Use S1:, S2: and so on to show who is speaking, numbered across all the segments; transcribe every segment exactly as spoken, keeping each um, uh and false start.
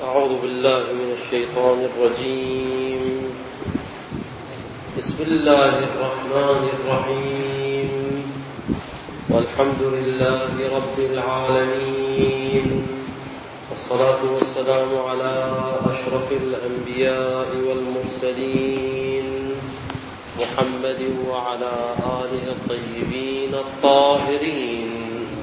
S1: أعوذ بالله من الشيطان الرجيم. بسم الله الرحمن الرحيم. والحمد لله رب العالمين، والصلاة والسلام على أشرف الأنبياء والمرسلين محمد وعلى آله الطيبين الطاهرين.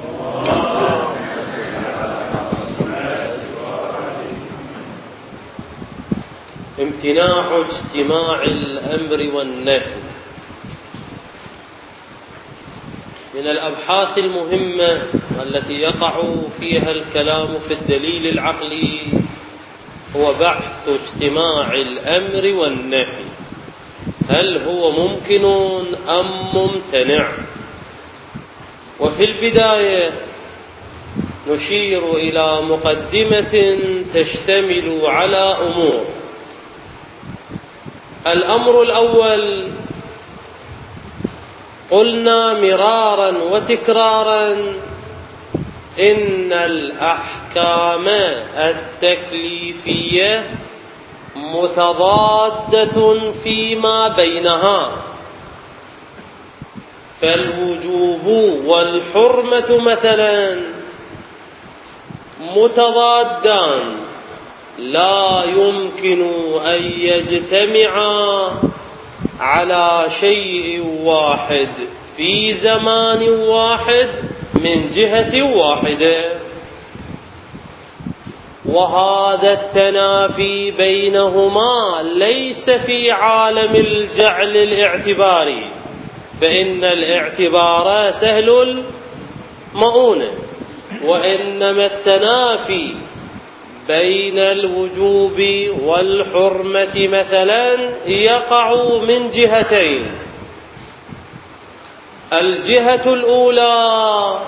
S1: امتناع اجتماع الأمر والنهي من الأبحاث المهمة التي يقع فيها الكلام في الدليل العقلي، هو بحث اجتماع الأمر والنهي، هل هو ممكن أم ممتنع؟ وفي البداية نشير إلى مقدمة تشتمل على أمور. الأمر الأول، قلنا مرارا وتكرارا إن الأحكام التكليفية متضادة فيما بينها، فالوجوب والحرمة مثلا متضادان، لا يمكن أن يجتمعا على شيء واحد في زمان واحد من جهة واحدة، وهذا التنافي بينهما ليس في عالم الجعل الاعتباري، فإن الاعتبار سهل المؤونة، وإنما التنافي بين الوجوب والحرمة مثلا يقع من جهتين. الجهة الأولى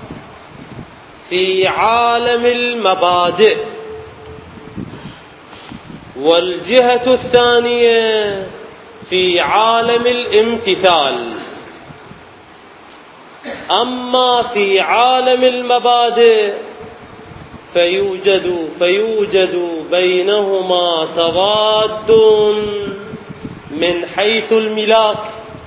S1: في عالم المبادئ، والجهة الثانية في عالم الامتثال. أما في عالم المبادئ فيوجد فيوجد بينهما تضاد من حيث الملاك،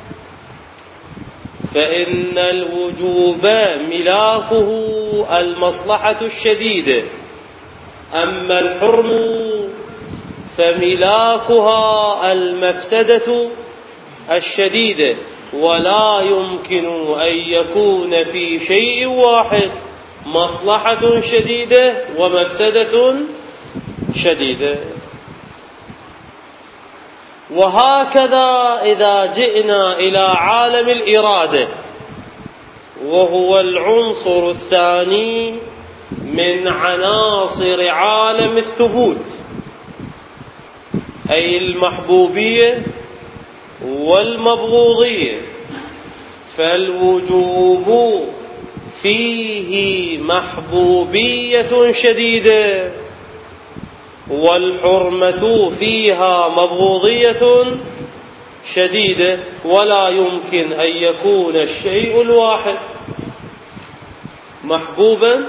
S1: فإن الوجوب ملاكه المصلحة الشديدة، أما الحرم فملاكها المفسدة الشديدة، ولا يمكن أن يكون في شيء واحد مصلحة شديدة ومفسدة شديدة. وهكذا إذا جئنا إلى عالم الإرادة، وهو العنصر الثاني من عناصر عالم الثبوت، أي المحبوبية والمبغوضية، فالوجوب فيه محبوبية شديدة، والحرمة فيها مبغوضية شديدة، ولا يمكن أن يكون الشيء الواحد محبوبا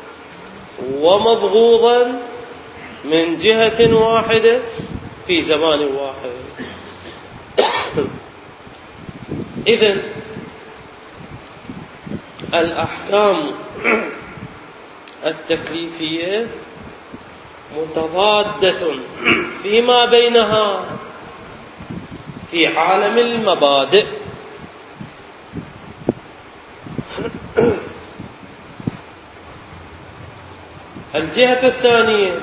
S1: ومبغوضا من جهة واحدة في زمان واحد. إذن الأحكام التكليفية متضادة فيما بينها في عالم المبادئ. الجهة الثانية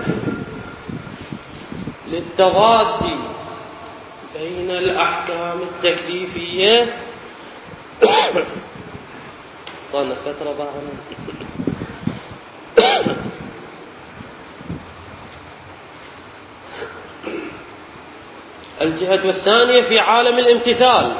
S1: للتضاد بين الأحكام التكليفية صار فترة بعد الجهة الثانية في عالم الامتثال،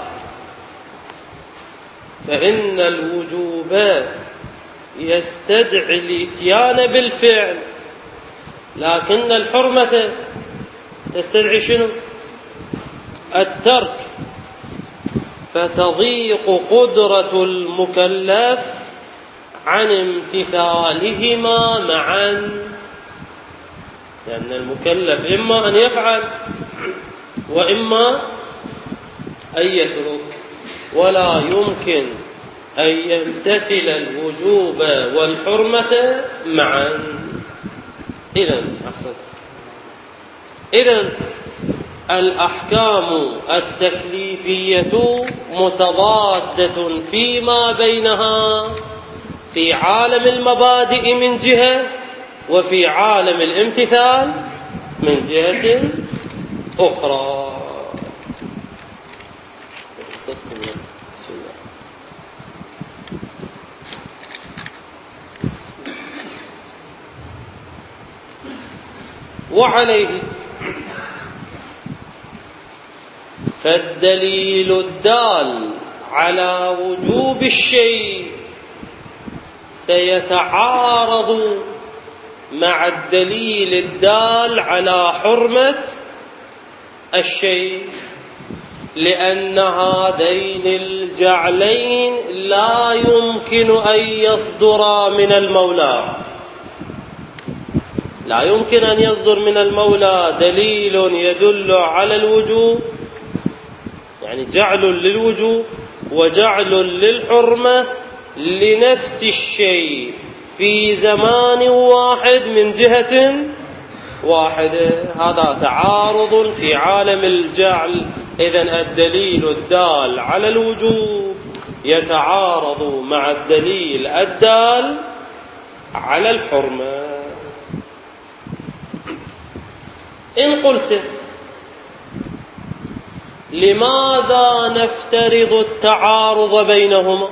S1: فإن الوجوب يستدعي الاتيان بالفعل، لكن الحرمة تستدعي شنو؟ الترك، فتضيق قدرة المكلف عن امتثالهما معا. لأن المكلف إما أن يفعل وإما أن يترك، ولا يمكن أن يمتثل الوجوب والحرمة معا. إذن أحسن إذن الأحكام التكليفية متضادة فيما بينها في عالم المبادئ من جهة، وفي عالم الامتثال من جهة أخرى. وعليه فالدليل الدال على وجوب الشيء سيتعارض مع الدليل الدال على حرمة الشيء، لأن هذين الجعلين لا يمكن أن يصدرا من المولى. لا يمكن أن يصدر من المولى دليل يدل على الوجوب، يعني جعل للوجوب وجعل للحرمة لنفس الشيء في زمان واحد من جهة واحدة. هذا تعارض في عالم الجعل. إذن الدليل الدال على الوجوب يتعارض مع الدليل الدال على الحرمة. إن قلت لماذا نفترض التعارض بينهما؟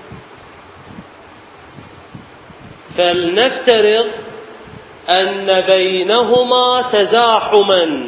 S1: فلنفترض أن بينهما تزاحما،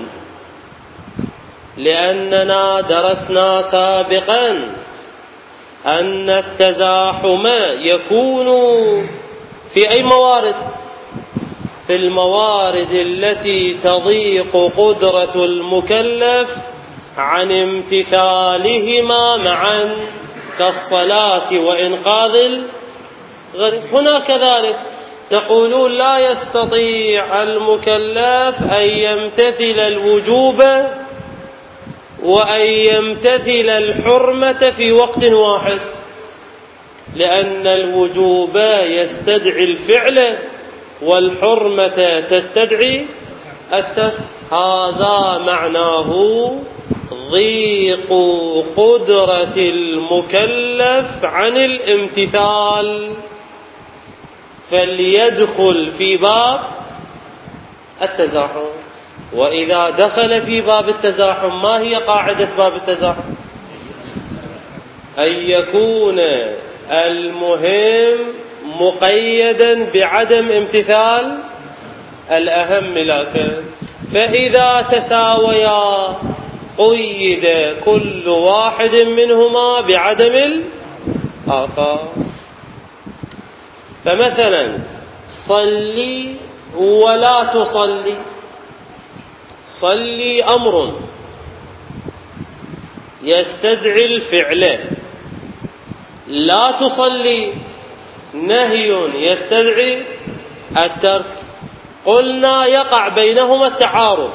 S1: لأننا درسنا سابقا أن التزاحم يكون في أي موارد؟ في الموارد التي تضيق قدرة المكلف عن امتثالهما معا، كالصلاة وإنقاذ الغريب. هنا كذلك تقولون لا يستطيع المكلف أن يمتثل الوجوب وأن يمتثل الحرمة في وقت واحد، لأن الوجوب يستدعي الفعل والحرمة تستدعي الترك. هذا معناه ضيق قدرة المكلف عن الامتثال، فليدخل في باب التزاحم. وإذا دخل في باب التزاحم، ما هي قاعدة باب التزاحم؟ أن يكون المهم مقيدا بعدم امتثال الأهم. لكن فإذا تساويا قيد كل واحد منهما بعدم الآخر. فمثلا صلي ولا تصلي. صلي أمر يستدعي الفعل، لا تصلي نهي يستدعي الترك. قلنا يقع بينهما التعارض.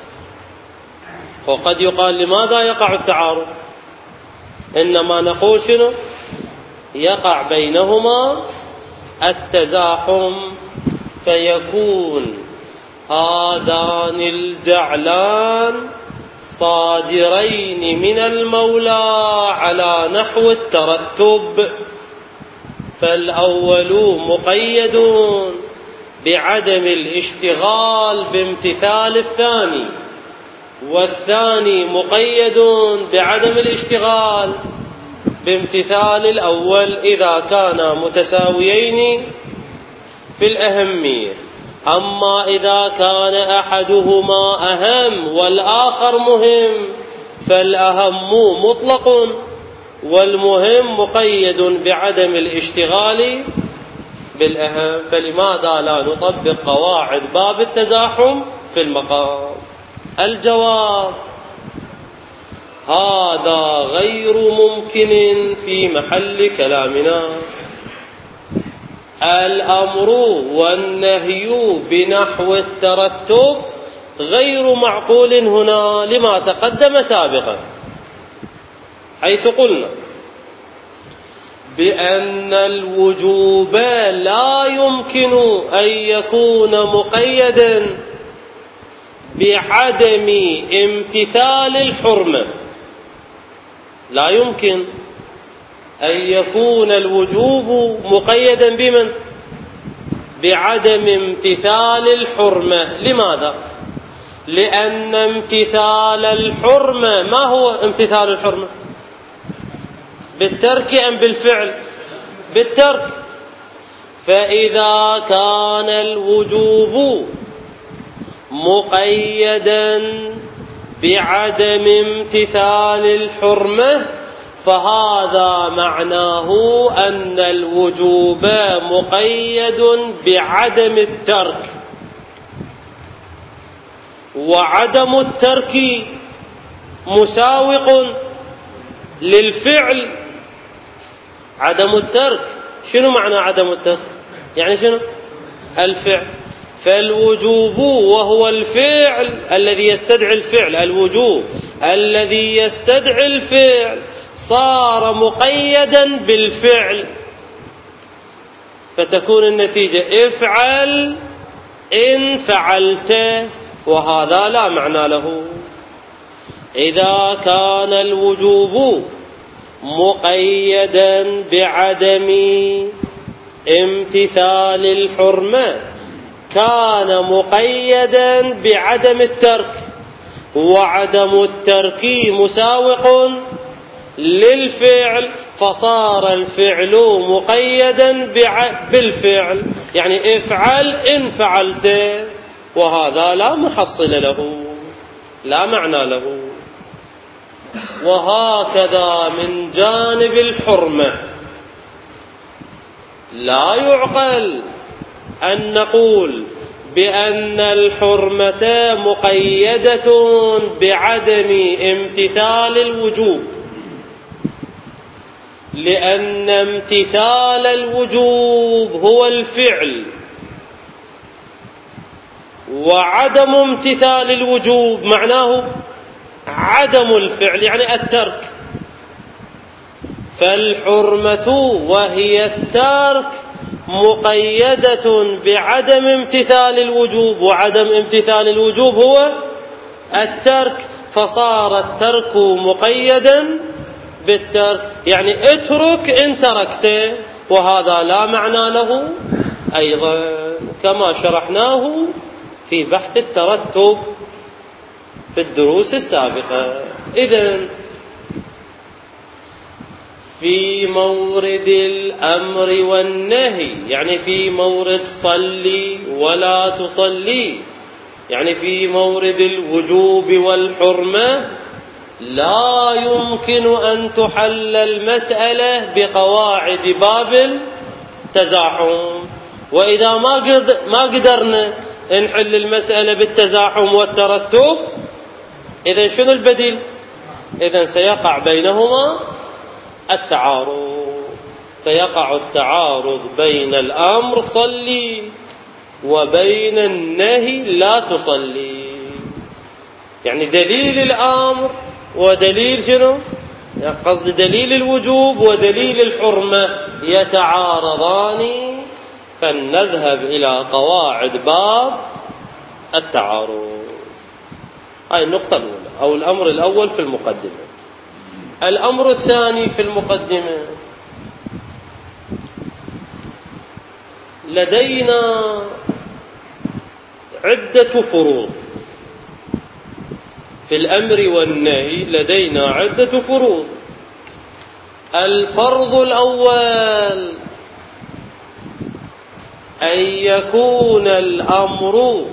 S1: وقد يقال لماذا يقع التعارض؟ إنما نقول شنو؟ يقع بينهما التزاحم، فيكون هذان الجعلان صادرين من المولى على نحو الترتب. فالأول مقيد بعدم الاشتغال بامتثال الثاني، والثاني مقيد بعدم الاشتغال بامتثال الأول إذا كانا متساويين في الأهمية. أما إذا كان أحدهما أهم والآخر مهم، فالأهم مطلق والمهم مقيد بعدم الاشتغال بالأهم. فلماذا لا نطبق قواعد باب التزاحم في المقام؟ الجواب: هذا غير ممكن في محل كلامنا. الأمر والنهي بنحو الترتب غير معقول هنا لما تقدم سابقا، حيث قلنا بأن الوجوب لا يمكن أن يكون مقيدا بعدم امتثال الحرمة. لا يمكن أن يكون الوجوب مقيدا بمن؟ بعدم امتثال الحرمة. لماذا؟ لأن امتثال الحرمة، ما هو امتثال الحرمة؟ بالترك أم بالفعل؟ بالترك. فإذا كان الوجوب مقيدا بعدم امتثال الحرمة فهذا معناه أن الوجوب مقيد بعدم الترك، وعدم الترك مساوق للفعل. عدم الترك، شنو معنى عدم الترك؟ يعني شنو؟ الفعل. فالوجوب وهو الفعل الذي يستدعي الفعل، الوجوب الذي يستدعي الفعل صار مقيدا بالفعل، فتكون النتيجة افعل إن فعلت، وهذا لا معنى له. إذا كان الوجوب مقيدا بعدم امتثال الحرمة كان مقيدا بعدم الترك، وعدم الترك مساوق للفعل، فصار الفعل مقيدا بالفعل، يعني افعل إن فعلت، وهذا لا محصل له، لا معنى له. وهكذا من جانب الحرمة لا يعقل أن نقول بأن الحرمة مقيدة بعدم امتثال الوجوب، لأن امتثال الوجوب هو الفعل، وعدم امتثال الوجوب معناه عدم الفعل، يعني الترك. فالحرمة وهي الترك مقيدة بعدم امتثال الوجوب، وعدم امتثال الوجوب هو الترك، فصار الترك مقيدا بالترك، يعني اترك إن تركته، وهذا لا معنى له أيضا كما شرحناه في بحث الترتب في الدروس السابقة. إذن في مورد الأمر والنهي، يعني في مورد صلي ولا تصلي، يعني في مورد الوجوب والحرمة، لا يمكن أن تحل المسألة بقواعد باب التزاحم. وإذا ما قدرنا نحل المسألة بالتزاحم والترتب، إذن شنو البديل؟ إذن سيقع بينهما التعارض، فيقع التعارض بين الأمر صلي وبين النهي لا تصلي، يعني دليل الأمر ودليل شنو؟ قصد دليل الوجوب ودليل الحرمة يتعارضان، فلنذهب إلى قواعد باب التعارض. هاي النقطة الأولى أو الأمر الأول في المقدمة. الأمر الثاني في المقدمة، لدينا عدة فروض في الأمر والنهي، لدينا عدة فروض. الفرض الأول أن يكون الأمر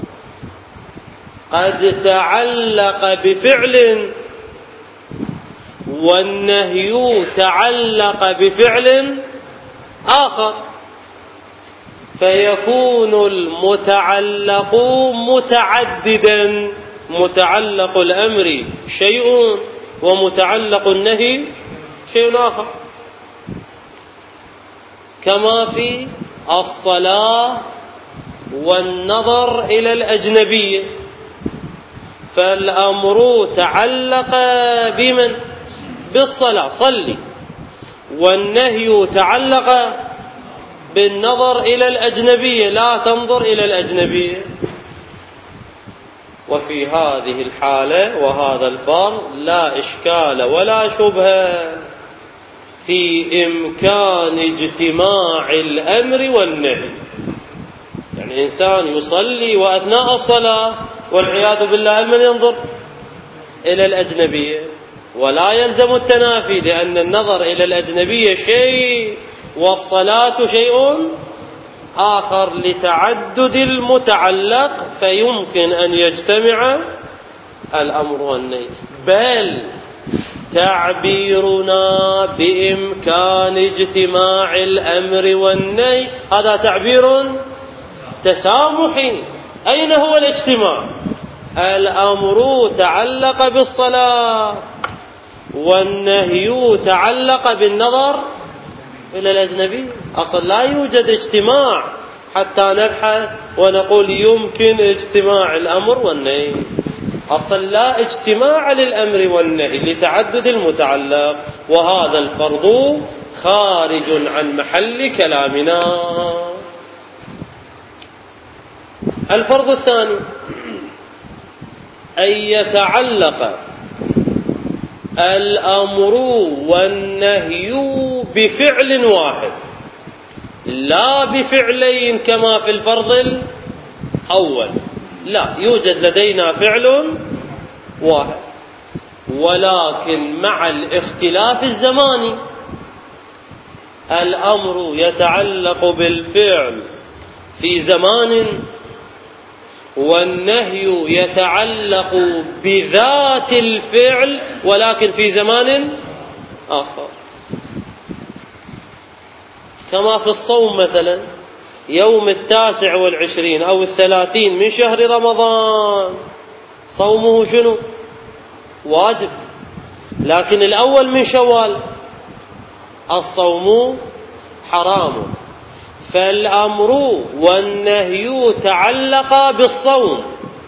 S1: قد تعلق بفعل والنهي تعلق بفعل آخر، فيكون المتعلق متعددا، متعلق الأمر شيء ومتعلق النهي شيء آخر، كما في الصلاة والنظر إلى الأجنبية، فالأمر تعلق بمن؟ بالصلاة، صلي، والنهي تعلق بالنظر إلى الأجنبية، لا تنظر إلى الأجنبية. وفي هذه الحالة وهذا الفرض لا إشكال ولا شبهة في إمكان اجتماع الأمر والنهي. يعني إنسان يصلي وأثناء الصلاة والعياذ بالله من ينظر إلى الأجنبية، ولا يلزم التنافي، لأن النظر إلى الأجنبية شيء والصلاة شيء آخر لتعدد المتعلق، فيمكن أن يجتمع الأمر والنهي. بل تعبيرنا بإمكان اجتماع الأمر والنهي هذا تعبير تسامحي. أين هو الاجتماع؟ الأمر تعلق بالصلاة والنهي تعلق بالنظر إلى الأجنبي. أصلا لا يوجد اجتماع حتى نبحث ونقول يمكن اجتماع الأمر والنهي. أصلا لا اجتماع للأمر والنهي لتعدد المتعلق، وهذا الفرض خارج عن محل كلامنا. الفرض الثاني أن يتعلق الأمر والنهي بفعل واحد، لا بفعلين كما في الفرض الأول. لا، يوجد لدينا فعل واحد، ولكن مع الاختلاف الزماني. الأمر يتعلق بالفعل في زمان، والنهي يتعلق بذات الفعل ولكن في زمان آخر. كما في الصوم مثلا، يوم التاسع والعشرين أو الثلاثين من شهر رمضان صومه شنو؟ واجب. لكن الأول من شوال الصوم حرام. فالأمر والنهي تعلق بالصوم،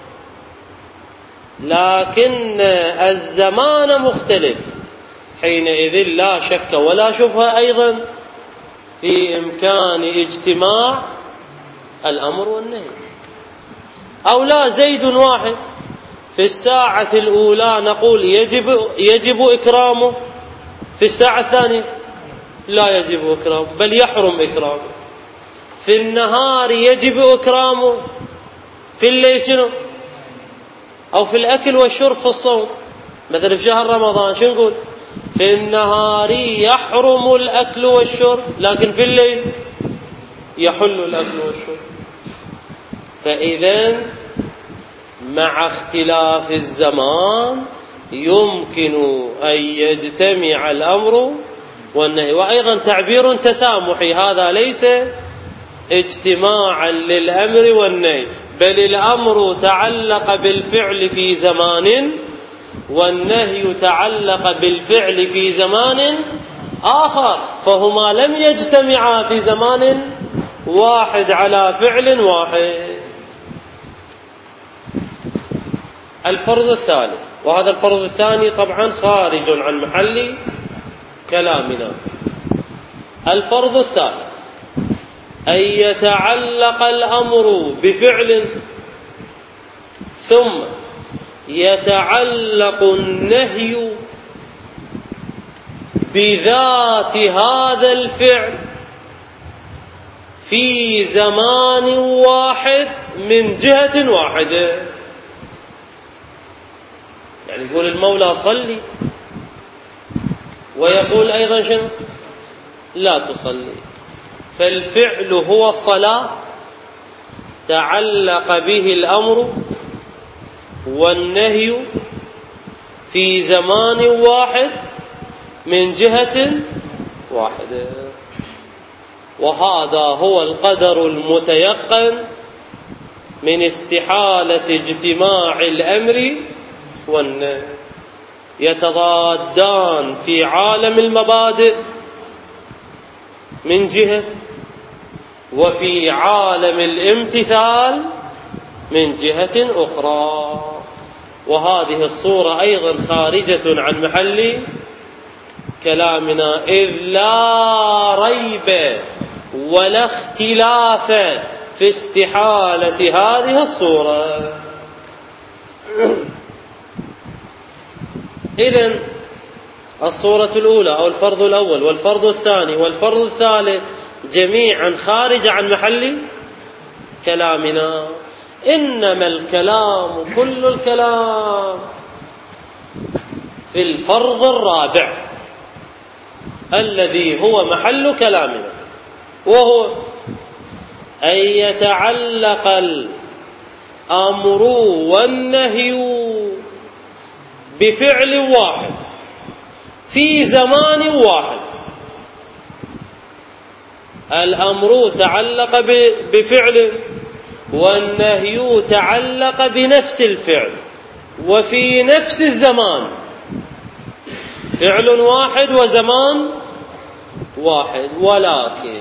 S1: لكن الزمان مختلف. حينئذ لا شك ولا شبهة أيضا في إمكان اجتماع الأمر والنهي. أو لا، زيد واحد في الساعة الأولى نقول يجب يجب إكرامه، في الساعة الثانية لا يجب إكرامه بل يحرم إكرامه. في النهار يجب إكرامه، في الليل شنو؟ أو في الأكل والشرب في الصوم، مثلا في شهر رمضان شو نقول؟ في النهار يحرم الأكل والشرب، لكن في الليل يحل الأكل والشرب. فإذا مع اختلاف الزمان يمكن أن يجتمع الأمر والنهي. وأيضا تعبير تسامحي، هذا ليس اجتماعا للأمر والنهي، بل الأمر تعلق بالفعل في زمان، والنهي تعلق بالفعل في زمان آخر، فهما لم يجتمعا في زمان واحد على فعل واحد. الفرض الثالث، وهذا الفرض الثاني طبعا خارج عن محل كلامنا. الفرض الثالث أن يتعلق الأمر بفعل ثم يتعلق النهي بذات هذا الفعل في زمان واحد من جهة واحدة. يعني يقول المولى صلي، ويقول أيضا شنو؟ لا تصلي. فالفعل هو الصلاة، تعلق به الأمر والنهي في زمان واحد من جهة واحدة. وهذا هو القدر المتيقن من استحالة اجتماع الأمر والنهي. يتضادان في عالم المبادئ من جهة، وفي عالم الامتثال من جهة أخرى. وهذه الصورة أيضا خارجة عن محل كلامنا، إذ لا ريب ولا اختلاف في استحالة هذه الصورة. إذن الصورة الأولى أو الفرض الأول والفرض الثاني والفرض الثالث جميعا خارج عن محل كلامنا، إنما الكلام كل الكلام في الفرض الرابع الذي هو محل كلامنا، وهو أن يتعلق الأمر والنهي بفعل واحد في زمان واحد. الأمر تعلق بفعل والنهي تعلق بنفس الفعل وفي نفس الزمان، فعل واحد وزمان واحد، ولكن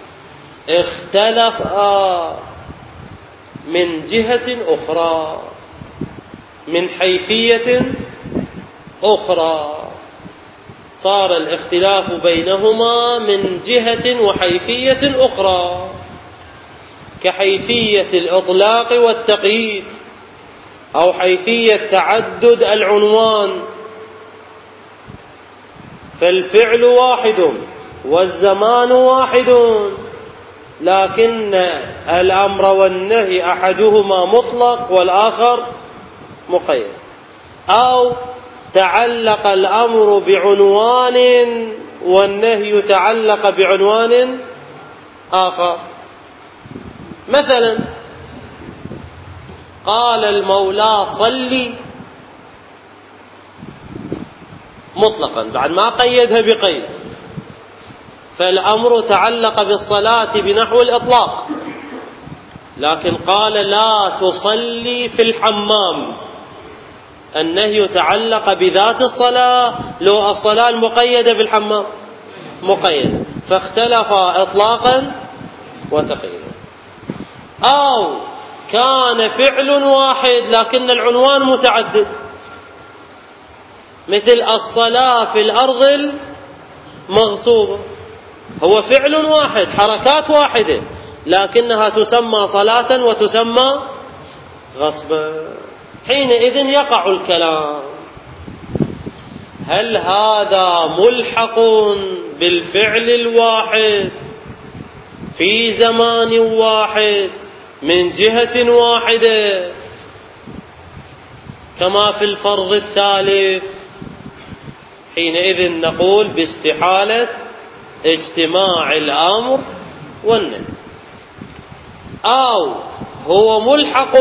S1: اختلفا من جهة أخرى، من حيثية أخرى. صار الاختلاف بينهما من جهة وحيثية أخرى، كحيثية الإطلاق والتقييد، أو حيثية تعدد العنوان. فالفعل واحد والزمان واحد، لكن الأمر والنهي أحدهما مطلق والآخر مقيد. أو تعلق الأمر بعنوان والنهي تعلق بعنوان آخر. مثلا قال المولى صلي مطلقا بعد ما قيدها بقيد، فالأمر تعلق بالصلاة بنحو الإطلاق، لكن قال لا تصلي في الحمام، النهي تعلق بذات الصلاة، لو الصلاة المقيدة بالحمام مقيدة، فاختلف إطلاقا وتقييدا. أو كان فعل واحد لكن العنوان متعدد، مثل الصلاة في الأرض المغصوبة، هو فعل واحد حركات واحدة لكنها تسمى صلاة وتسمى غصبا. حينئذ يقع الكلام، هل هذا ملحق بالفعل الواحد في زمان واحد من جهة واحدة كما في الفرض الثالث؟ حينئذ نقول باستحالة اجتماع الأمر والنهي. أو هو ملحق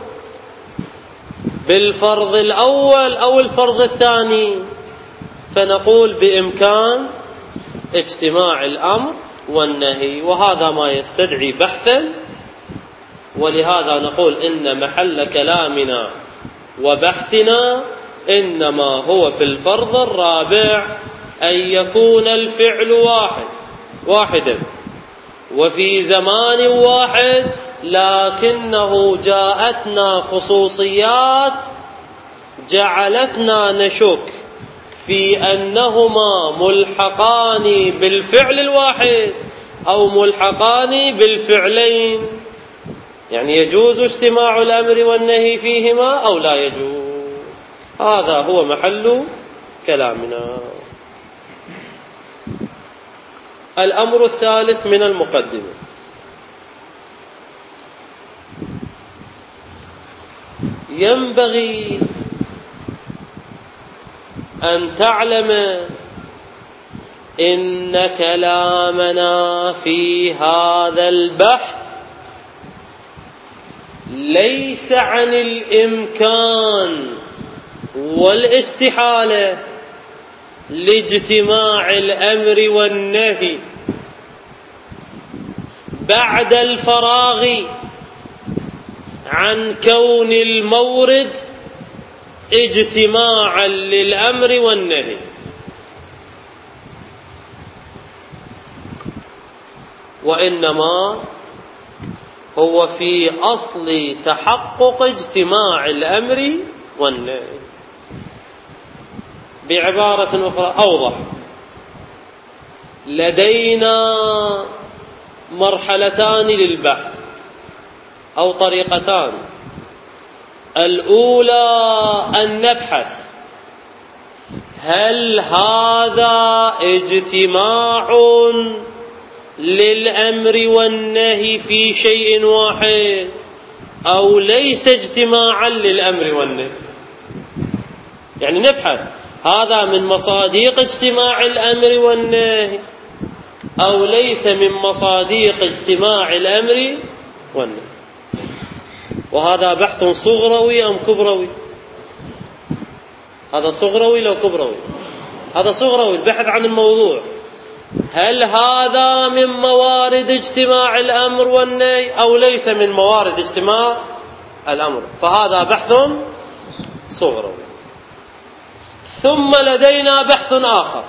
S1: بالفرض الأول أو الفرض الثاني، فنقول بإمكان اجتماع الأمر والنهي، وهذا ما يستدعي بحثا. ولهذا نقول إن محل كلامنا وبحثنا إنما هو في الفرض الرابع، أن يكون الفعل واحد واحدا وفي زمان واحد، لكنه جاءتنا خصوصيات جعلتنا نشك في أنهما ملحقان بالفعل الواحد أو ملحقان بالفعلين، يعني يجوز اجتماع الأمر والنهي فيهما أو لا يجوز. هذا هو محل كلامنا. الأمر الثالث من المقدمة، ينبغي أن تعلم إن كلامنا في هذا البحث ليس عن الإمكان والاستحالة لاجتماع الأمر والنهي بعد الفراغ عن كون المورد اجتماعا للأمر والنهي، وإنما هو في أصل تحقق اجتماع الأمر والنهي. بعبارة أخرى أوضح، لدينا مرحلتان للبحث أو طريقتان. الأولى أن نبحث هل هذا اجتماع للأمر والنهي في شيء واحد أو ليس اجتماعا للأمر والنهي. يعني نبحث هذا من مصادق اجتماع الأمر والنهي أو ليس من مصادق اجتماع الأمر والنهي. وهذا بحث صغروي أم كبروي؟ هذا صغروي لو كبروي؟ هذا صغروي، البحث عن الموضوع. هل هذا من موارد اجتماع الأمر والنهي أو ليس من موارد اجتماع الأمر؟ فهذا بحث صغروي. ثم لدينا بحث آخر،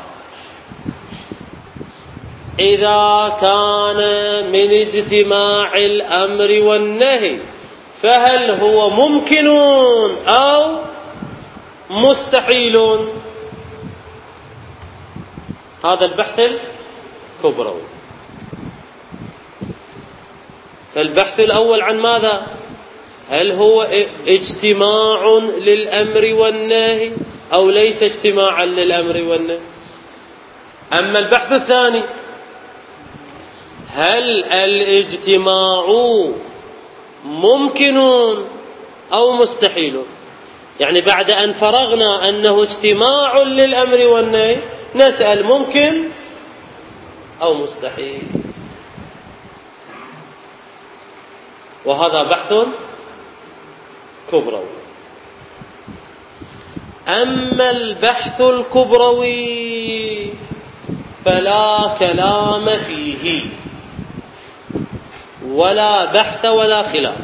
S1: إذا كان من اجتماع الأمر والنهي فهل هو ممكن أو مستحيل؟ هذا البحث الكبروي. فالبحث الأول عن ماذا؟ هل هو اجتماع للأمر والنهي أو ليس اجتماعا للأمر والنهي؟ أما البحث الثاني، هل الاجتماع ممكن أو مستحيل؟ يعني بعد أن فرغنا أنه اجتماع للأمر والنهي نسأل ممكن أو مستحيل. وهذا بحث كبروي. أما البحث الكبروي فلا كلام فيه ولا بحث ولا خلاف.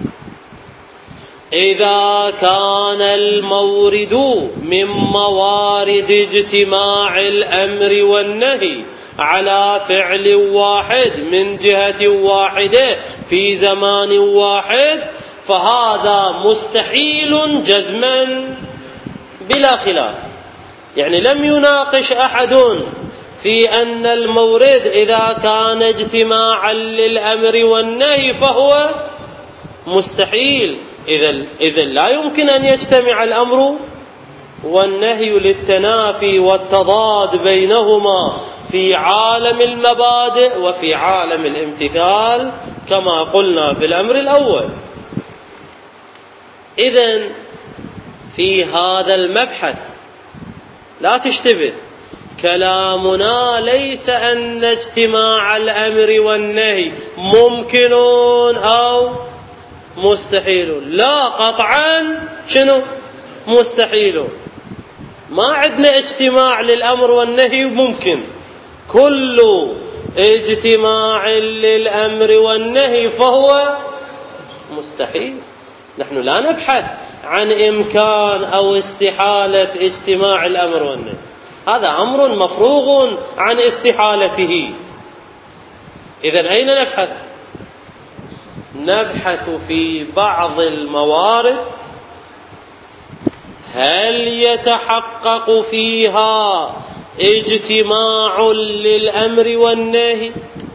S1: إذا كان المورد من موارد اجتماع الأمر والنهي على فعل واحد من جهة واحدة في زمان واحد فهذا مستحيل جزما بلا خلاف. يعني لم يناقش أحد في أن المورد إذا كان اجتماعا للأمر والنهي فهو مستحيل. إذن لا يمكن أن يجتمع الأمر والنهي للتنافي والتضاد بينهما في عالم المبادئ وفي عالم الامتثال كما قلنا في الأمر الأول. إذن في هذا المبحث لا تشتبه، كلامنا ليس أن اجتماع الأمر والنهي ممكن أو مستحيل، لا، قطعا شنو مستحيل. ما عندنا اجتماع للأمر والنهي ممكن، كل اجتماع للأمر والنهي فهو مستحيل. نحن لا نبحث عن إمكان أو استحالة اجتماع الأمر والنهي، هذا أمر مفروغ عن استحالته. إذن أين نبحث؟ نبحث في بعض الموارد هل يتحقق فيها اجتماع للأمر والنهي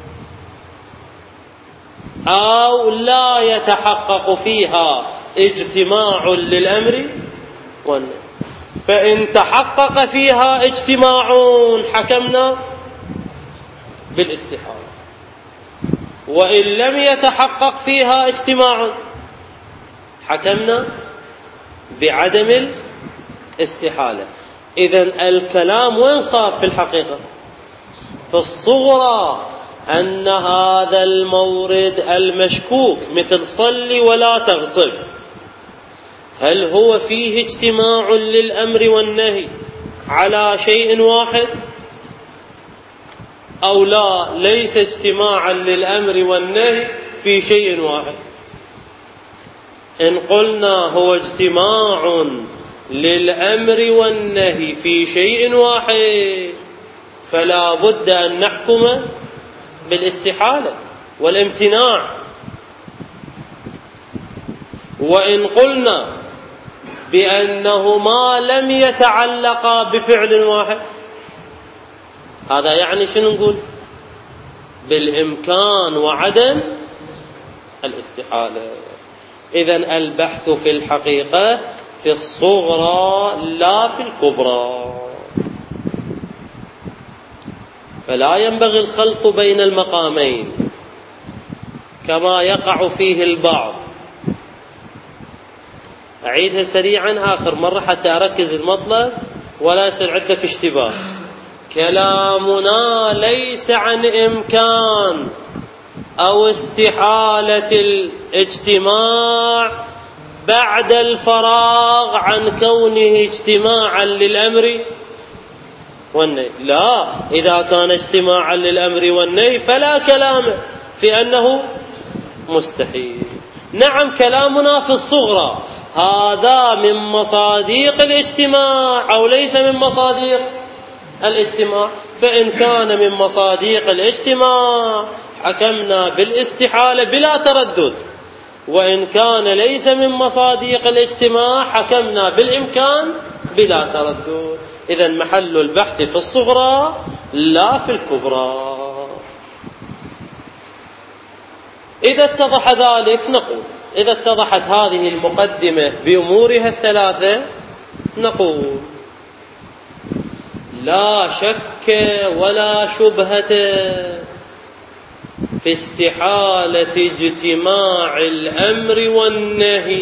S1: أو لا يتحقق فيها اجتماع للأمر والنهي. فإن تحقق فيها اجتماع حكمنا بالاستحالة، وإن لم يتحقق فيها اجتماع حكمنا بعدم الاستحالة. إذن الكلام وين صار في الحقيقة؟ في الصغرى أن هذا المورد المشكوك مثل صل ولا تغصب هل هو فيه اجتماع للأمر والنهي على شيء واحد أو لا، ليس اجتماعا للأمر والنهي في شيء واحد. إن قلنا هو اجتماع للأمر والنهي في شيء واحد فلا بد أن نحكم بالاستحالة والامتناع. وإن قلنا بأنهما لم يتعلقا بفعل واحد، هذا يعني شنو نقول؟ بالإمكان وعدم الاستحالة. إذن البحث في الحقيقة في الصغرى لا في الكبرى، فلا ينبغي الخلط بين المقامين كما يقع فيه البعض. أعيدها سريعا آخر مرة حتى أركز المطلب ولا يصير عندك اشتباه. كلامنا ليس عن إمكان أو استحالة الاجتماع بعد الفراغ عن كونه اجتماعا للأمر والنهي، لا، إذا كان اجتماعا للأمر والنهي فلا كلام في أنه مستحيل. نعم كلامنا في الصغرى هذا من مصاديق الاجتماع أو ليس من مصاديق الاجتماع، فإن كان من مصاديق الاجتماع حكمنا بالاستحالة بلا تردد، وإن كان ليس من مصاديق الاجتماع حكمنا بالإمكان بلا تردد. إذن محل البحث في الصغرى لا في الكبرى. إذا اتضح ذلك نقول، إذا اتضحت هذه المقدمة بأمورها الثلاثة نقول لا شك ولا شبهة في استحالة اجتماع الأمر والنهي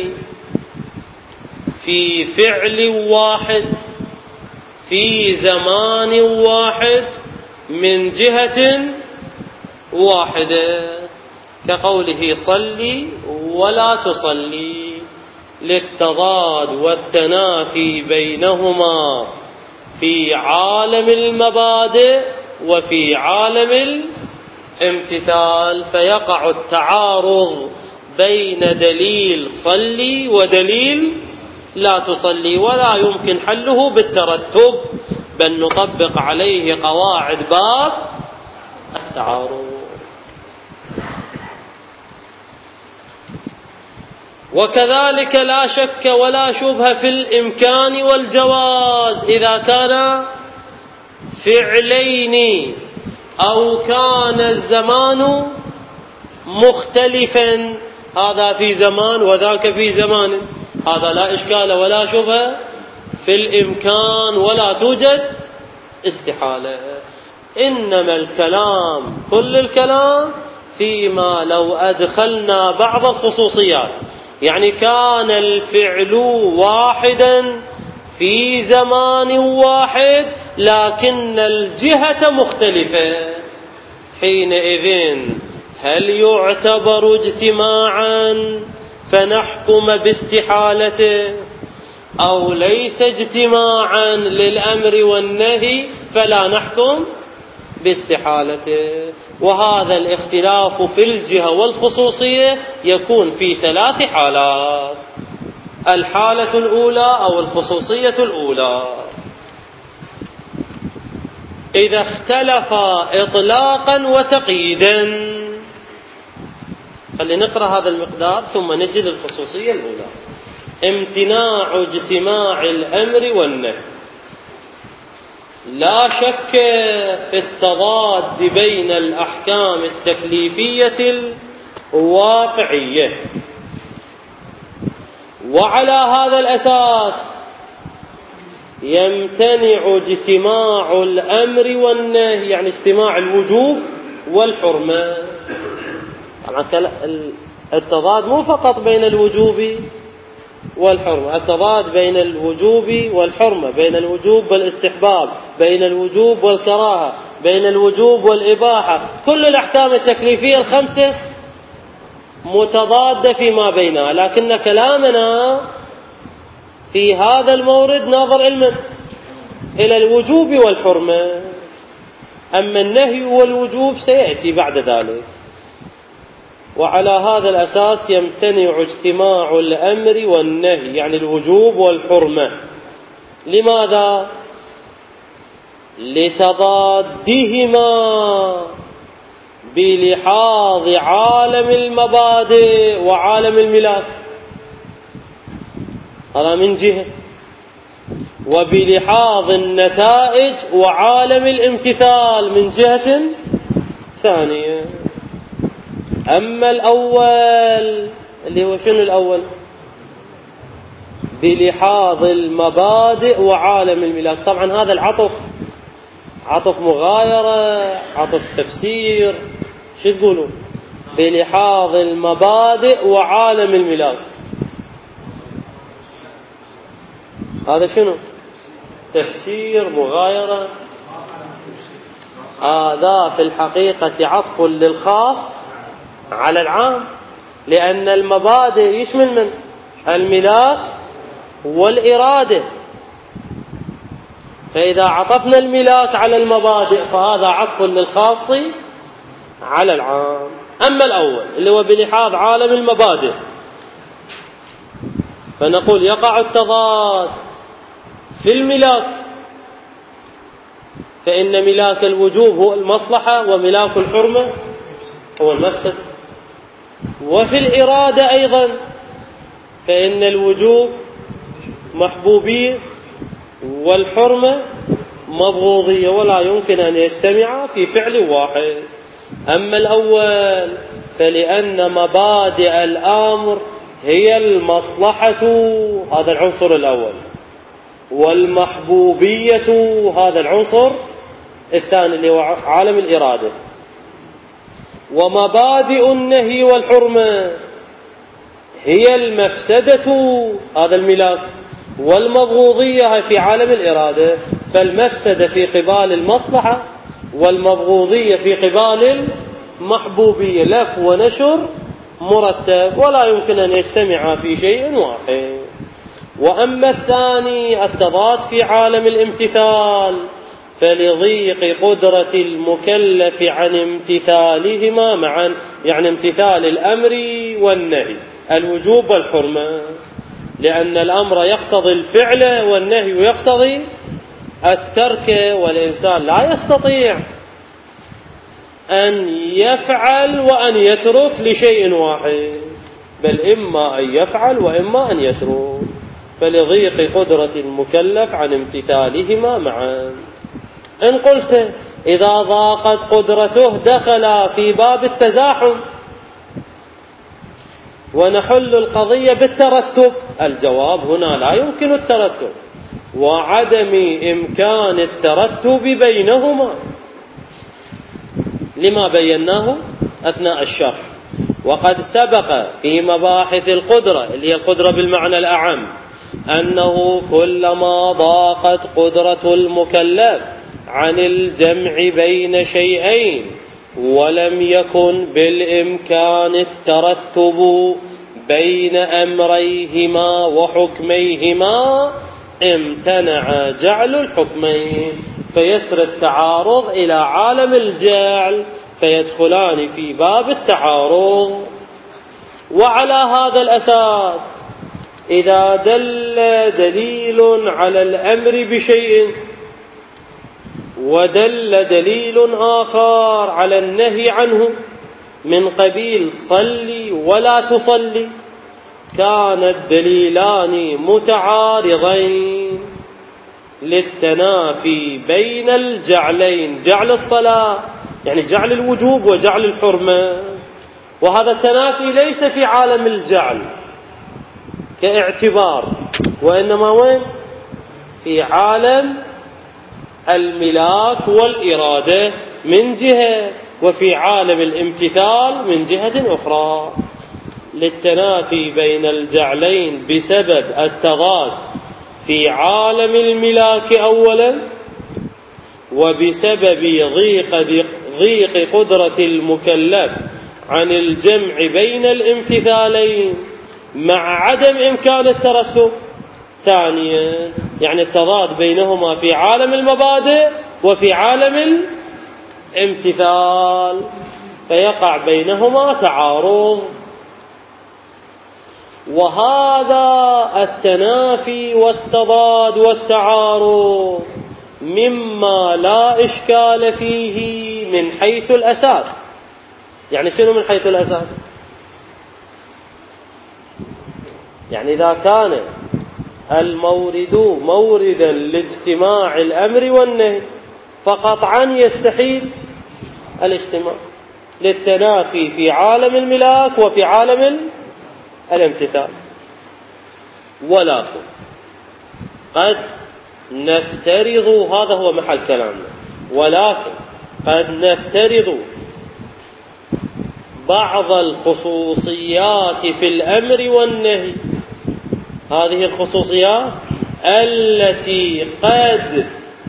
S1: في فعل واحد في زمان واحد من جهة واحدة، كقوله صلي ولا تصلي، للتضاد والتنافي بينهما في عالم المبادئ وفي عالم الامتثال، فيقع التعارض بين دليل صلي ودليل لا تصلي، ولا يمكن حله بالترتب، بل نطبق عليه قواعد باب التعارض. وكذلك لا شك ولا شبهة في الإمكان والجواز إذا كان فعلين أو كان الزمان مختلفا، هذا في زمان وذاك في زمان، هذا لا إشكال ولا شبهة في الإمكان ولا توجد استحالة. إنما الكلام كل الكلام فيما لو أدخلنا بعض الخصوصيات، يعني كان الفعل واحدا في زمان واحد لكن الجهة مختلفة، حينئذ هل يعتبر اجتماعا فنحكم باستحالته، أو ليس اجتماعا للأمر والنهي فلا نحكم باستحالته؟ وهذا الاختلاف في الجهة والخصوصية يكون في ثلاث حالات: الحالة الأولى أو الخصوصية الأولى إذا اختلف إطلاقا وتقييدا. خلينا نقرأ هذا المقدار ثم نجي للخصوصية الأولى. امتناع اجتماع الأمر والنهي، لا شك في التضاد بين الأحكام التكليفية الواقعية، وعلى هذا الأساس يمتنع اجتماع الأمر والنهي، يعني اجتماع الوجوب والحرمة. طبعا التضاد مو فقط بين الوجوب والحرمة، التضاد بين الوجوب والحرمة، بين الوجوب والاستحباب، بين الوجوب والكراهة، بين الوجوب والإباحة، كل الأحكام التكليفية الخمسة متضادة فيما بينها، لكن كلامنا في هذا المورد ناظر علما إلى الوجوب والحرمة، أما النهي والوجوب سيأتي بعد ذلك. وعلى هذا الأساس يمتنع اجتماع الأمر والنهي، يعني الوجوب والحرمة. لماذا؟ لتضادهما بلحاظ عالم المبادئ وعالم الملاك. هذا من جهة. وبلحاظ النتائج وعالم الامتثال من جهة ثانية. أما الأول اللي هو شنو الأول؟ بلحاظ المبادئ وعالم الملاك. طبعا هذا العطف عطف مغايرة، عطف تفسير، شو تقولون؟ بلحاظ المبادئ وعالم الملاك، هذا شنو؟ تفسير، مغايرة. هذا في الحقيقة عطف للخاص على العام، لأن المبادئ يشمل من الملاك والإرادة، فإذا عطفنا الملاك على المبادئ فهذا عطف للخاص على العام. أما الأول اللي هو بلحاظ عالم المبادئ، فنقول يقع التضاد في الملاك، فإن ملاك الوجوب هو المصلحة وملاك الحرمة هو المفسد. وفي الإرادة أيضا، فإن الوجوب محبوبية والحرمة مبغوضية، ولا يمكن أن يجتمعا في فعل واحد. أما الأول فلأن مبادئ الأمر هي المصلحة، هذا العنصر الأول، والمحبوبية هذا العنصر الثاني اللي هو عالم الإرادة. ومبادئ النهي والحرمة هي المفسدة، هذا الملاك، والمبغوضية في عالم الإرادة. فالمفسدة في قبال المصلحة والمبغوضية في قبال المحبوبية، لف ونشر مرتب، ولا يمكن أن يجتمع في شيء واحد. وأما الثاني التضاد في عالم الامتثال، فلضيق قدرة المكلف عن امتثالهما معا، يعني امتثال الأمر والنهي، الوجوب والحرمة، لأن الأمر يقتضي الفعل والنهي يقتضي الترك، والإنسان لا يستطيع أن يفعل وأن يترك لشيء واحد، بل إما أن يفعل وإما أن يترك، فلضيق قدرة المكلف عن امتثالهما معا. إن قلت إذا ضاقت قدرته دخل في باب التزاحم ونحل القضية بالترتب، الجواب هنا لا يمكن الترتب، وعدم إمكان الترتب بينهما لما بيناه أثناء الشرح. وقد سبق في مباحث القدرة اللي هي القدرة بالمعنى الأعم أنه كلما ضاقت قدرة المكلف عن الجمع بين شيئين ولم يكن بالإمكان الترتب بين أمريهما وحكميهما امتنع جعل الحكمين، فيسر التعارض إلى عالم الجعل فيدخلان في باب التعارض. وعلى هذا الأساس إذا دل دليل على الأمر بشيء ودل دليل آخر على النهي عنه من قبيل صلي ولا تصلي، كان الدليلان متعارضين للتنافي بين الجعلين، جعل الصلاة يعني جعل الوجوب وجعل الحرمة. وهذا التنافي ليس في عالم الجعل كاعتبار، وإنما وين؟ في عالم الملاك والإرادة من جهة، وفي عالم الامتثال من جهة أخرى، للتنافي بين الجعلين بسبب التضاد في عالم الملاك أولا، وبسبب ضيق, ضيق قدرة المكلف عن الجمع بين الامتثالين مع عدم إمكان الترتب ثانيا، يعني التضاد بينهما في عالم المبادئ وفي عالم الامتثال، فيقع بينهما تعارض. وهذا التنافي والتضاد والتعارض مما لا إشكال فيه من حيث الأساس. يعني شنو من حيث الأساس؟ يعني إذا كان المورد موردا لاجتماع الأمر والنهي، فقطعا يستحيل الاجتماع للتنافي في عالم الملاك وفي عالم الامتثال. ولكن قد نفترض، هذا هو محل كلامنا، ولكن قد نفترض بعض الخصوصيات في الأمر والنهي، هذه الخصوصيات التي قد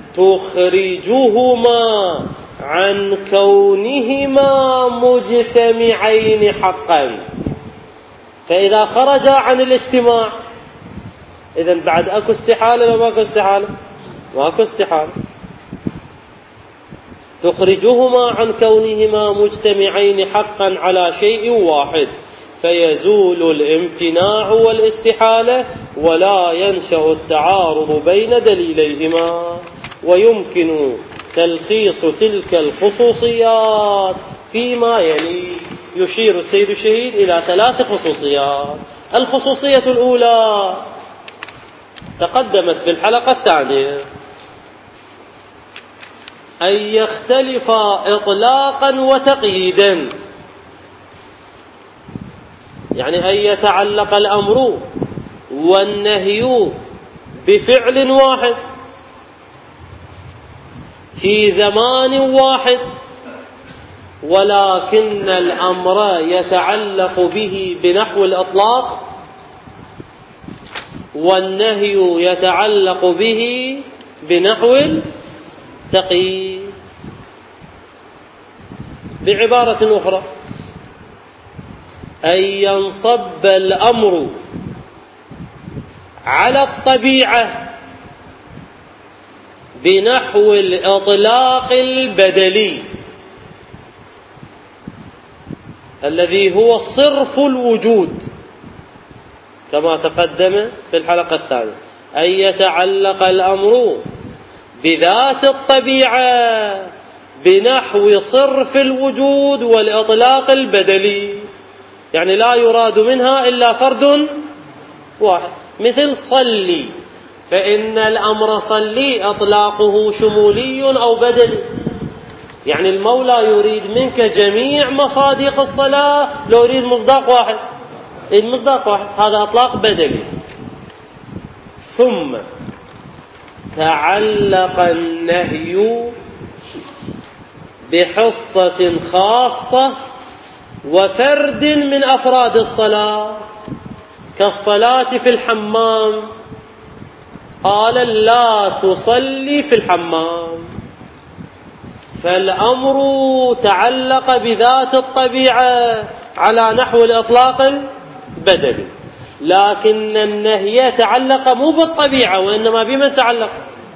S1: تخرجهما عن كونهما مجتمعين حقا. فإذا خرجا عن الاجتماع إذن بعد أكو استحالة ولا ماكو استحالة؟ ماكو استحالة. تخرجهما عن كونهما مجتمعين حقا على شيء واحد، فيزول الامتناع والاستحالة ولا ينشأ التعارض بين دليليهما. ويمكن تلخيص تلك الخصوصيات فيما يلي. يشير السيد الشهيد إلى ثلاث خصوصيات. الخصوصية الأولى تقدمت في الحلقة الثانية، أن يختلف إطلاقا وتقييدا، يعني أن يتعلق الأمر والنهي بفعل واحد في زمان واحد، ولكن الأمر يتعلق به بنحو الإطلاق والنهي يتعلق به بنحو التقييد. بعبارة أخرى، أن ينصب الأمر على الطبيعة بنحو الإطلاق البدلي الذي هو صرف الوجود كما تقدم في الحلقة الثانية. أن يتعلق الأمر بذات الطبيعة بنحو صرف الوجود والإطلاق البدلي، يعني لا يراد منها إلا فرد واحد. مثل صلي، فإن الأمر صلي إطلاقه شمولي أو بدلي، يعني المولى يريد منك جميع مصادق الصلاة، لو يريد مصداق واحد يريد مصداق واحد، هذا إطلاق بدلي. ثم تعلق النهي بحصة خاصة وفرد من أفراد الصلاة، كالصلاة في الحمام، قال لا تصلي في الحمام، فالأمر تعلق بذات الطبيعة على نحو الإطلاق البدلي، لكن النهي تعلق مو بالطبيعة وإنما بمن تعلق؟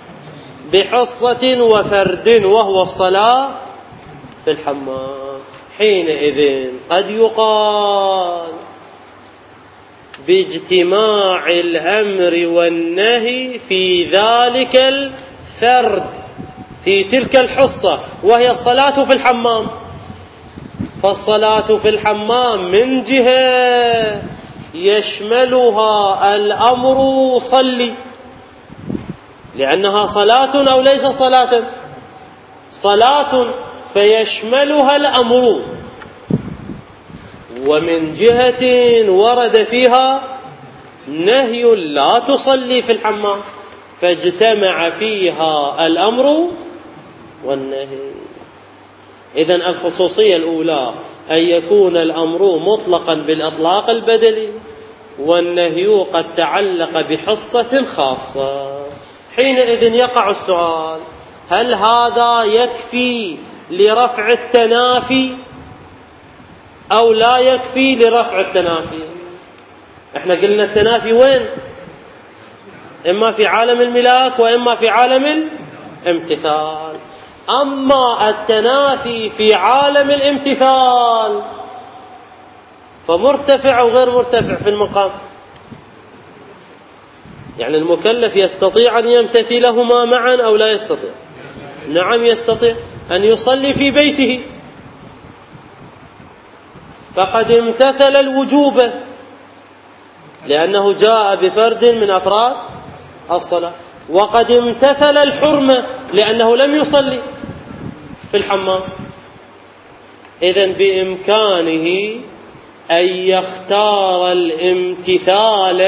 S1: بحصة وفرد وهو الصلاة في الحمام. حينئذ قد يقال باجتماع الأمر والنهي في ذلك الفرد في تلك الحصة وهي الصلاة في الحمام، فالصلاة في الحمام من جهة يشملها الأمر صلي لأنها صلاة أو ليس صلاة؟ صلاة، فيشملها الأمر، ومن جهة ورد فيها نهي لا تصلي في الحمام، فاجتمع فيها الأمر والنهي. إذن الخصوصية الأولى أن يكون الأمر مطلقا بالإطلاق البدلي، والنهي قد تعلق بحصة خاصة. حينئذ يقع السؤال: هل هذا يكفي لرفع التنافي أو لا يكفي لرفع التنافي؟ احنا قلنا التنافي وين؟ إما في عالم الملاك وإما في عالم الامتثال. أما التنافي في عالم الامتثال فمرتفع أو غير مرتفع في المقام، يعني المكلف يستطيع أن يمتثلهما معا أو لا يستطيع؟ نعم يستطيع. أن يصلي في بيته فقد امتثل الوجوب لأنه جاء بفرد من أفراد الصلاة، وقد امتثل الحرمة لأنه لم يصلي في الحمام. إذن بإمكانه أن يختار الامتثال،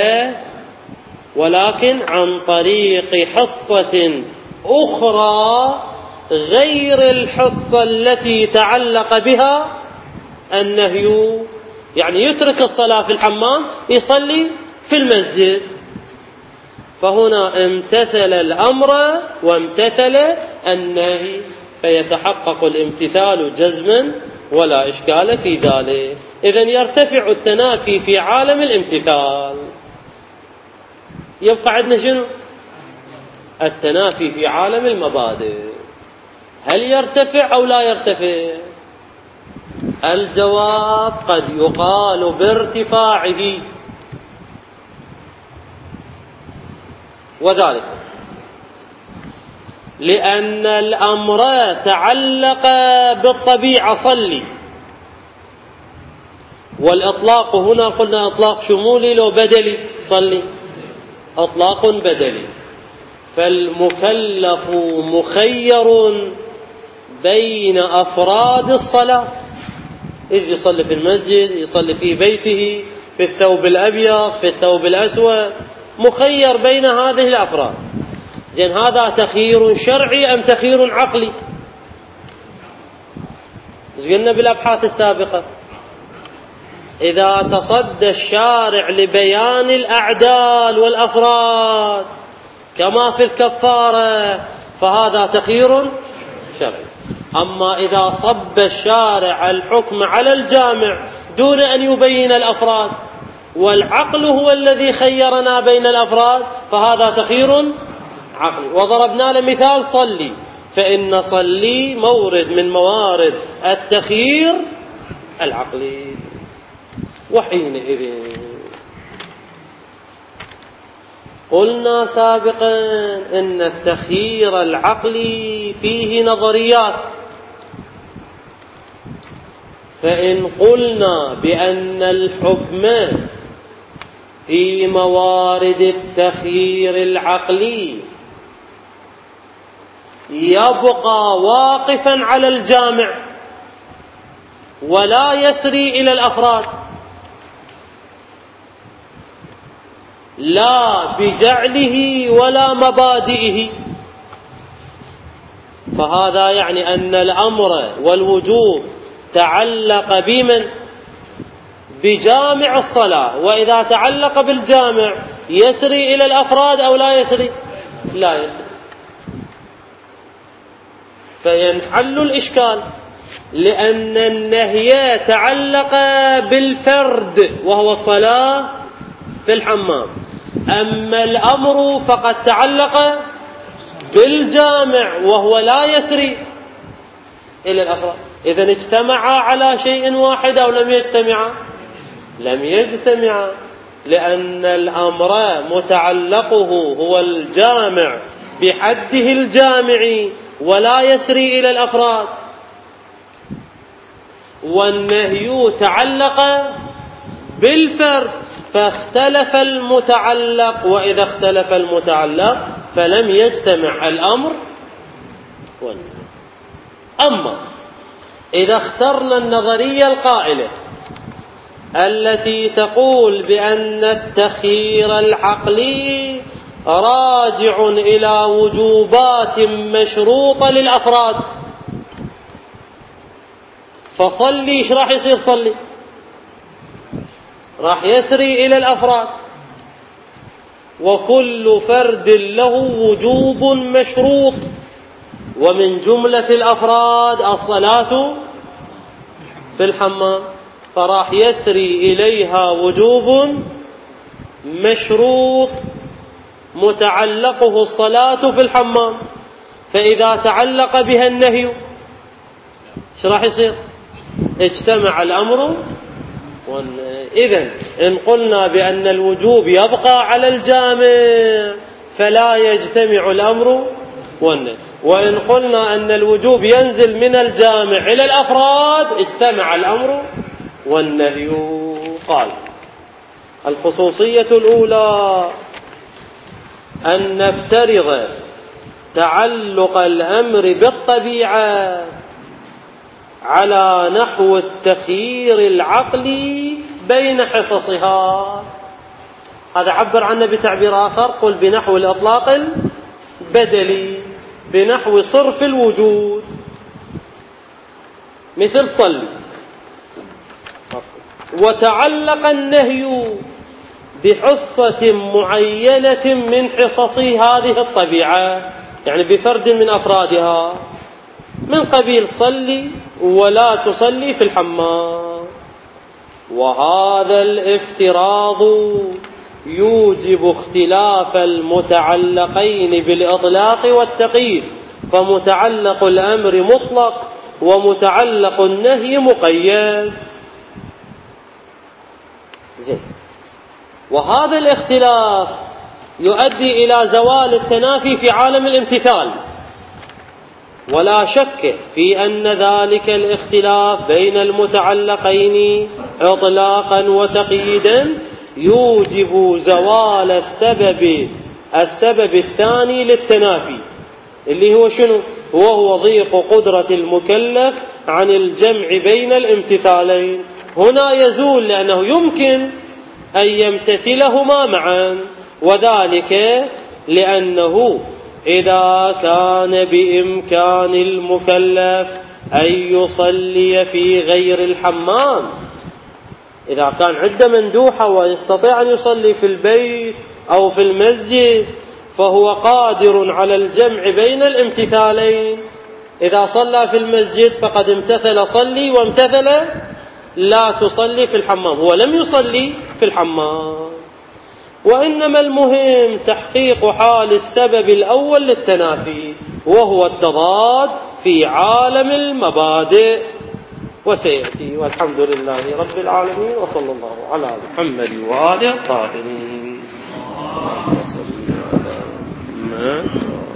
S1: ولكن عن طريق حصة أخرى غير الحصة التي تعلق بها النهي، يعني يترك الصلاة في الحمام يصلي في المسجد. فهنا امتثل الأمر وامتثل النهي، فيتحقق الامتثال جزما ولا إشكال في ذلك. إذن يرتفع التنافي في عالم الامتثال. يبقى عندنا شنو؟ التنافي في عالم المبادئ، هل يرتفع أو لا يرتفع؟ الجواب قد يقال بارتفاعه، وذلك لأن الأمر تعلق بالطبيعة صلي، والإطلاق هنا قلنا إطلاق شمولي لو بدلي صلي، إطلاق بدلي، فالمكلف مخير بين أفراد الصلاة، إذ يصلي في المسجد، يصلي في بيته، في الثوب الأبيض، في الثوب الأسود، مخير بين هذه الأفراد. زين، هذا تخيير شرعي أم تخيير عقلي؟ قلنا بالأبحاث السابقة إذا تصدى الشارع لبيان الأعدال والأفراد كما في الكفارة فهذا تخيير شرعي. أما إذا صب الشارع الحكم على الجامع دون أن يبين الأفراد والعقل هو الذي خيرنا بين الأفراد فهذا تخيير عقلي. وضربنا له مثال صلي، فإن صلي مورد من موارد التخيير العقلي. وحينئذ قلنا سابقا إن التخيير العقلي فيه نظريات، فإن قلنا بأن الحكم في موارد التخيير العقلي يبقى واقفا على الجامع ولا يسري إلى الأفراد، لا بجعله ولا مبادئه، فهذا يعني أن الأمر والوجوب تعلق بمن؟ بجامع الصلاة، وإذا تعلق بالجامع يسري إلى الأفراد أو لا يسري؟ لا يسري. فينحل الإشكال، لأن النهي تعلق بالفرد وهو الصلاة في الحمام، أما الأمر فقد تعلق بالجامع وهو لا يسري إلى الأفراد. إذن اجتمعا على شيء واحد أو لم يجتمعا؟ لم يجتمعا، لأن الأمر متعلقه هو الجامع بحده الجامعي ولا يسري إلى الأفراد، والنهي تعلق بالفرد فاختلف المتعلق، وإذا اختلف المتعلق فلم يجتمع الأمر والنهي. أما إذا اخترنا النظرية القائلة التي تقول بأن التخيير العقلي راجع إلى وجوبات مشروطة للأفراد، فصلي ايش راح يصير؟ صلي راح يسري إلى الأفراد، وكل فرد له وجوب مشروط، ومن جملة الأفراد الصلاة في الحمام، فراح يسري إليها وجوب مشروط متعلقه الصلاة في الحمام، فإذا تعلق بها النهي ايش راح يصير؟ اجتمع الأمر. إذن إن قلنا بأن الوجوب يبقى على الجامع فلا يجتمع الأمر والنهي، وإن قلنا أن الوجوب ينزل من الجامع إلى الأفراد اجتمع الأمر والنهي. قال الخصوصية الأولى أن نفترض تعلق الأمر بالطبيعة على نحو التخيير العقلي بين حصصها. هذا عبر عنه بتعبير آخر، قل بنحو الإطلاق البدلي، بنحو صرف الوجود. مثل صل، وتعلق النهي بحصة معينة من حصص هذه الطبيعة، يعني بفرد من أفرادها، من قبيل صلي ولا تصلي في الحمام. وهذا الافتراض يوجب اختلاف المتعلقين بالإطلاق والتقييد، فمتعلق الأمر مطلق ومتعلق النهي مقيد. زين. وهذا الاختلاف يؤدي إلى زوال التنافي في عالم الامتثال، ولا شك في أن ذلك الاختلاف بين المتعلقين إطلاقا وتقييدا يوجب زوال السبب السبب الثاني للتنافي، اللي هو شنو؟ وهو ضيق قدرة المكلف عن الجمع بين الامتثالين. هنا يزول، لأنه يمكن أن يمتثلهما معا، وذلك لأنه إذا كان بإمكان المكلف أن يصلي في غير الحمام، إذا كان عنده مندوحة ويستطيع أن يصلي في البيت أو في المسجد، فهو قادر على الجمع بين الامتثالين. إذا صلى في المسجد فقد امتثل صلي وامتثل لا تصلي في الحمام، هو لم يصلي في الحمام. وإنما المهم تحقيق حال السبب الأول للتنافي، وهو التضاد في عالم المبادئ، وسيأتي. والحمد لله رب العالمين، وصلى الله على محمد وآله الطاهرين.